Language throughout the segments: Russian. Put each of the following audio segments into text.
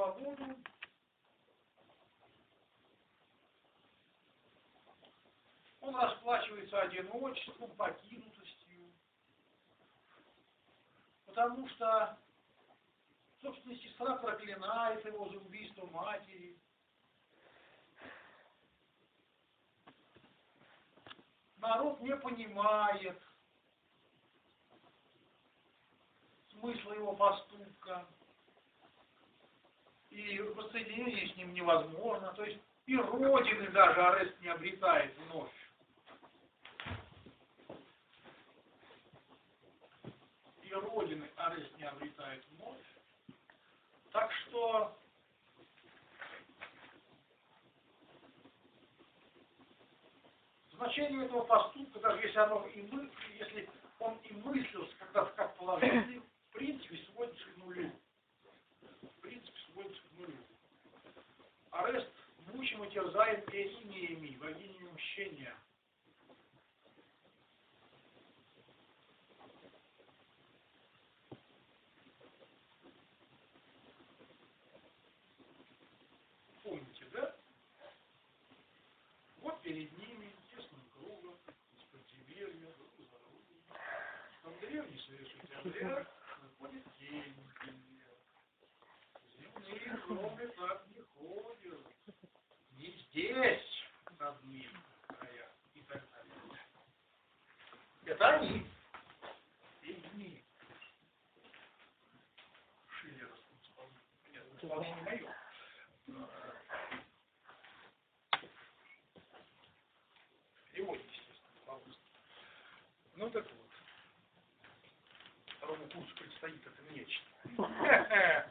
свободу, он расплачивается одиночеством, покинутостью, потому что, собственно, сестра проклинает его за убийство матери. Народ не понимает смысла его поступка, и воссоединение с ним невозможно, то есть и родины даже Орест не обретает вновь. И родины Орест не обретает вновь. Так что значение этого поступка, даже если он и мыслился когда-то как положительный, в принципе, сводится к нулю. Орест мучим и терзаем Эриниями, богиней мщения. Помните, да? Вот перед ними, тесным кругом, из-под деревья, друг за другом. В деревне совершить обряд, выходит тень. Земные кровли так не ходят. Не здесь, над ним, края, и так далее. Это они. Они. Шиллер. Нет, вполне не мое. Переводе, естественно, по-русски. Ну так вот. Второму курсу предстоит это нечто.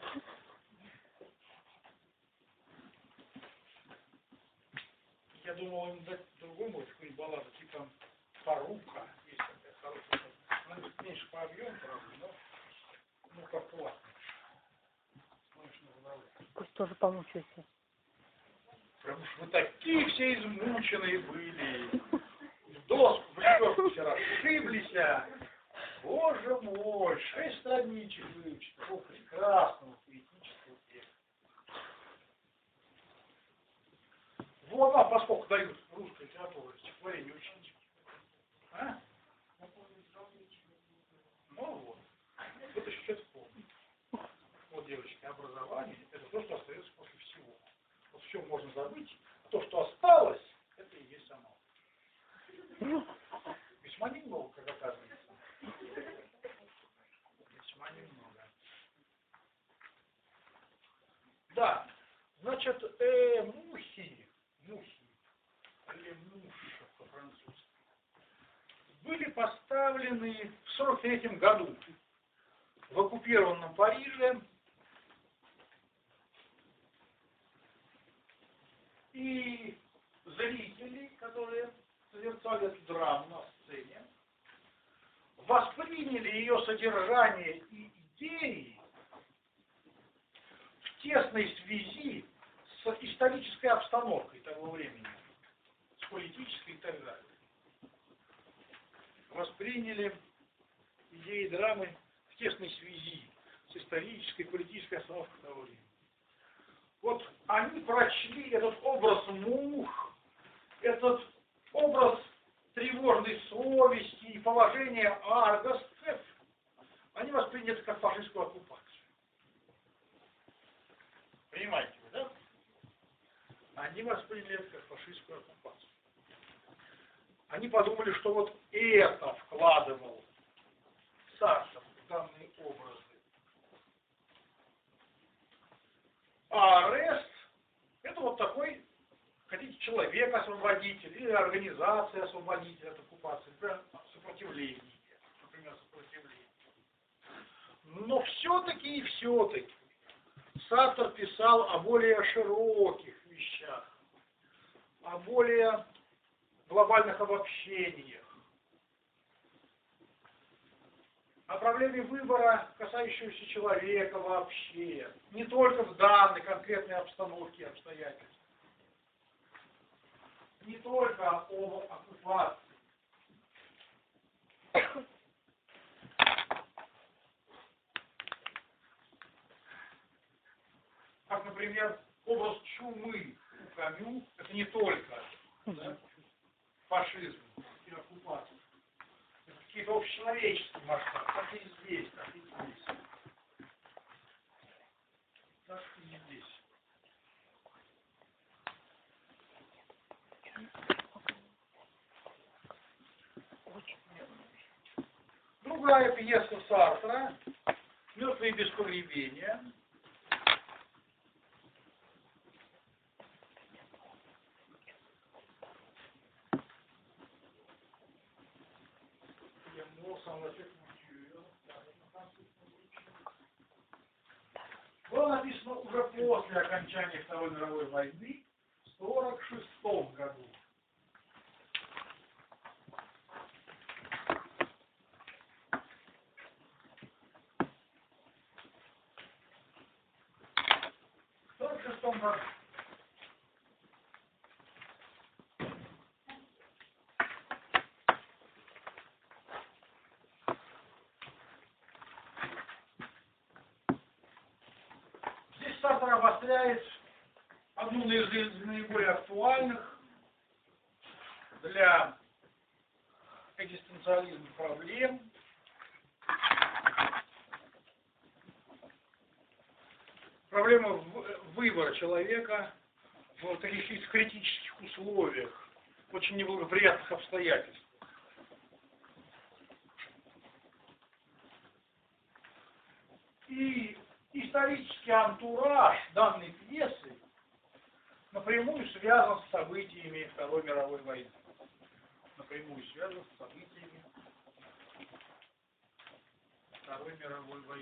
Я думал, им дать другому какую-нибудь балладу, типа Фарука, есть такая хорошая. Она меньше по объему, правда, но ну как классно. Пусть тоже помучается. Потому что вы такие все измученные были. В доску, в лепешку все расшиблись. Боже мой, 6 страничек выучить. О, прекрасного поэтического текста. Вот, а поскольку дают русскую литературу, стихотворение учить. А? Ну вот. Вот еще что-то помнит. Вот, девочки, образование — это то, что остается после всего. Вот все можно забыть, а то, что осталось, это и есть оно. Весьма немного, как оказывается. Весьма немного. Да, значит, мухи, или муша по-французски, были поставлены в 43-м году в оккупированном Париже, и зрители, которые созерцали эту драму на сцене, восприняли ее содержание и идеи в тесной связи с исторической обстановкой того времени, с политической и так далее. Восприняли идеи драмы в тесной связи с исторической и политической обстановкой того времени. Вот они прочли этот образ мух, этот образ тревожной совести и положения аргосцев, они восприняли это как фашистскую оккупацию. Понимаете вы, да? Они восприняли это как фашистскую оккупацию. Они подумали, что вот это вкладывал Сартр в данные образы. А Орест — это вот такой, хотите, человек-освободитель или организация-освободитель от оккупации, например, сопротивление. Но все-таки Сартр писал о более широких вещах, о более глобальных обобщениях, о проблеме выбора, касающегося человека вообще, не только в данной конкретной обстановке и обстоятельствах, не только об оккупации. Как, например, образ чумы у Камю, это не только да, фашизм и оккупация. Это какие-то общечеловеческие масштабы, так и здесь, так и здесь. Так и здесь. Другая пьеса Сартра «Мертвые без погребения». Было написано уже после окончания Второй мировой войны в 1946 году. В 1946 году. Здесь Сартр обостряет одну из наиболее актуальных для экзистенциализма проблем. Проблема выбора человека в таких критических условиях, в очень неблагоприятных обстоятельствах. И исторический антураж данной пьесы напрямую связан с событиями Второй мировой войны. Напрямую связан с событиями Второй мировой войны.